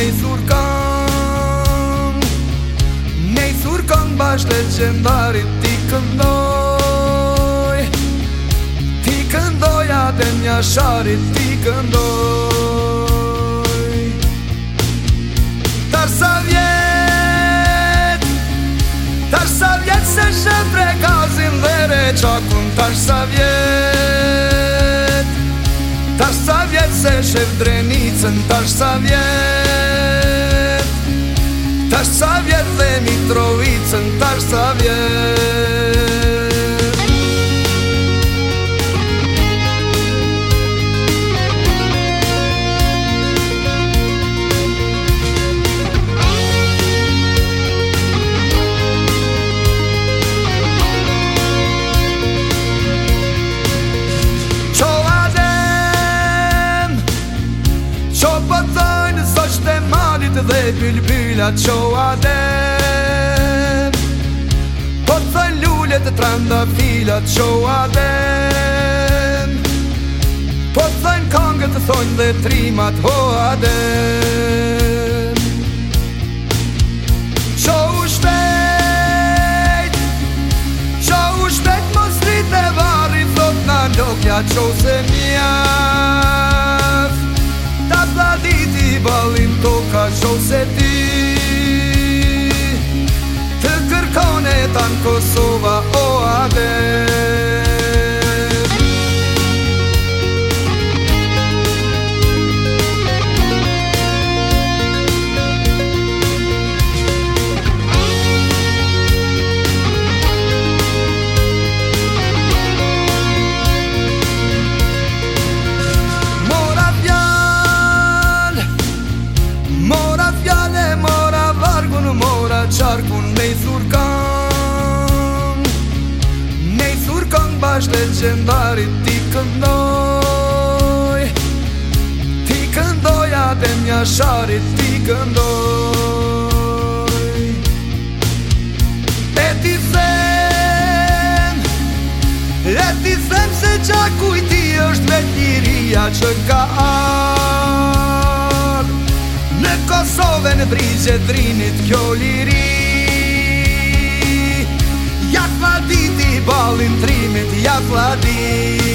Nejthur këng bash legendarit ti këndoj Adem Jasharit ti këndoj Tash sa vjet se shef regazin dhe reqakun Tash sa vjet se shef drenicën Tash sa vjet dhe Mitrovicën Tash sa vjet dhe bylbylat qo Adem Po të thënë lullet e trandafilat qo Adem Po të thënë kangët të thonjë dhe trimat ho Adem Qo u shpejt mos rrit e varri thot na lokja qo se mjaf Ta vladiti balin toka qo se ti Të kërkone tanë Kosova o Adem Qarkun nejthur këng bash legendarit ti këndoj Adem Jasharit ti këndoj E ti them se qaku i ti është me liria që ka ardh Në Kosovë në brigje drinit kjo liri Ja t'vladiti balin trimit, ja t'vladiti